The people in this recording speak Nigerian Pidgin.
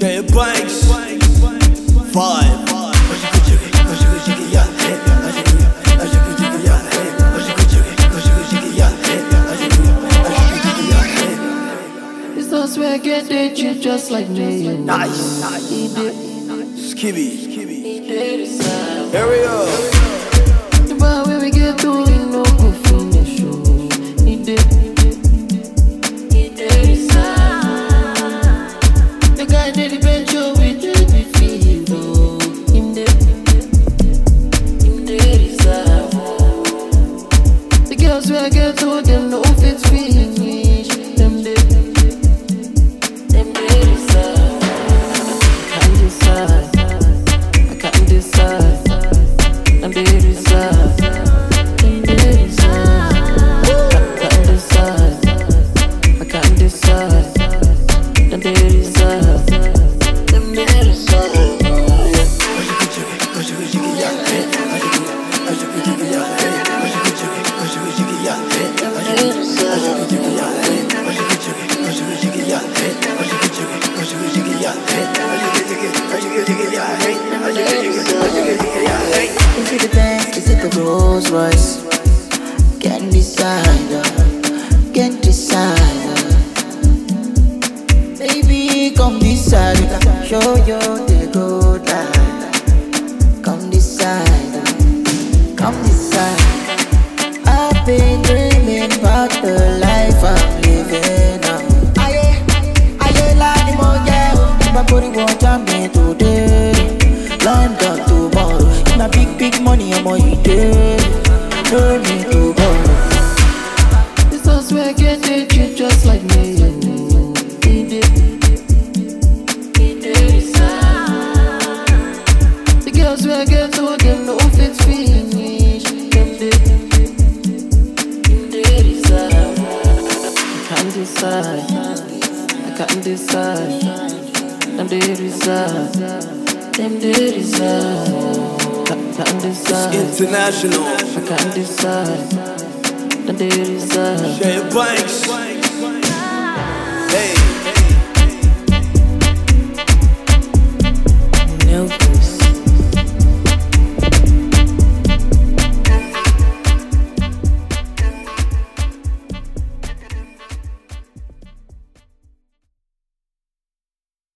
Share Banks 5. It's us where I get they treat just like me. Nice. He did. Skibby. He did his side. Ariel. The bar where we get to, you know, go finish. He did. He did his side. The guy did the bench, we did the fever. Him did. Him did his side. The girls where I get to, them no fit finish. Them did. Them did his side. I can't decide. I can't decide. Them did his side. Them did his side. I can't decide. I can't decide. Them did his side. Them did his side. Is it the Benz? Is it the Rolls Royce? Can't decide, can't decide. Baby, come decide. Show you the good life. Come decide, come decide. I've been dreaming about the life I'm living now. Aye, like the moja, my body won't jam me today. London tomorrow, my big money, I'm on you day. No need to borrow. It's us where I get they treat just like me. He did. He did his side. The girls where I get to, them no fit finish. Them did. Him did his side. I can't decide. I can't decide. Them did his side. Them did his side. Can't decide. International. I can't decide. Them did his side. Share Banks